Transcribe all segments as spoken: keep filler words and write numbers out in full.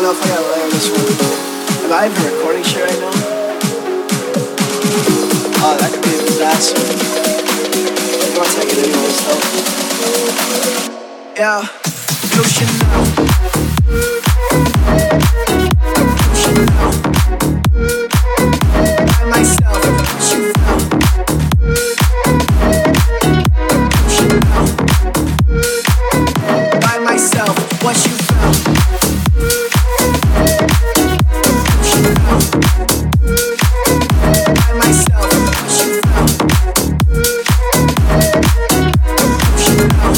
don't know if I gotta layer this one. Am I even recording shit right now? Oh, that could be a disaster. I'm gonna take it anyways, though. Yeah, Blue Chanel. Blue Chanel. By myself, you fell. Blue Chanel. By myself, what you felt. Blue Chanel. By myself, what you felt. Blue Chanel.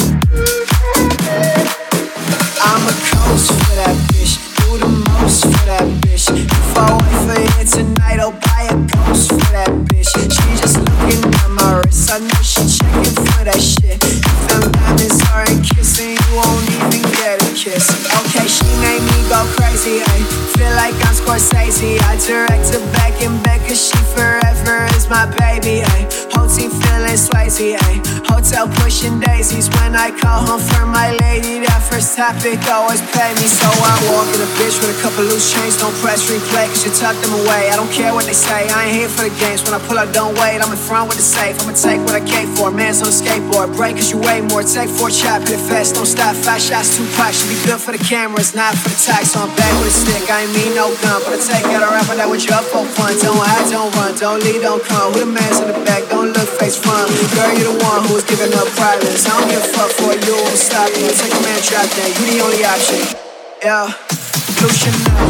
I'm a coast for that bitch, do the most for that bitch. If I wait for it tonight, I'll buy a ghost for that bitch. She just looking at my wrist, I know she checking for that shit. If them diamonds aren't kissing, you won't even get a kiss. Okay, she made me go crazy, ayy. Feel like I'm Scorsese. I direct her back and back, cause she forever is my baby, ayy. Whole team feeling Swayze, ayy. Hotel pushing daisies when I call home for my lady. That first topic always pay me, so I'm walking a bitch with a couple loose chains. Don't press replay, cause you tuck them away. I don't care what they say, I ain't here for the games. When I pull up, don't wait, I'm in front with the safe. I'ma take what I came for, man's on a skateboard. Break cause you weigh more, take four chop, hit it fast, don't stop. Five shots, two packs, should be good for the cameras, not for the tax. So I'm back with a stick, I ain't mean no gun, but I take out a rapper that with you up for fun. Don't hide, don't run, don't lead, don't come. Who the man's in the back, don't look face front. Girl, you the one who was giving up privates. I don't give a fuck for you, I'm stopping. I take a man trap then, you the only option. Yeah, Blue Chanel.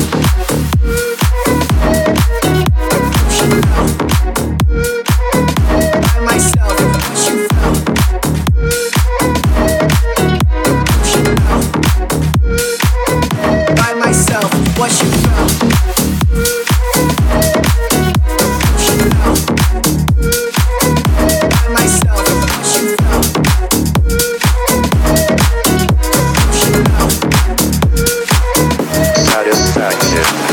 Blue Chanel. By myself, what you felt. Blue Chanel. By myself, what you felt. Blue Chanel. By myself, what you felt. Blue Chanel. Satisfaction.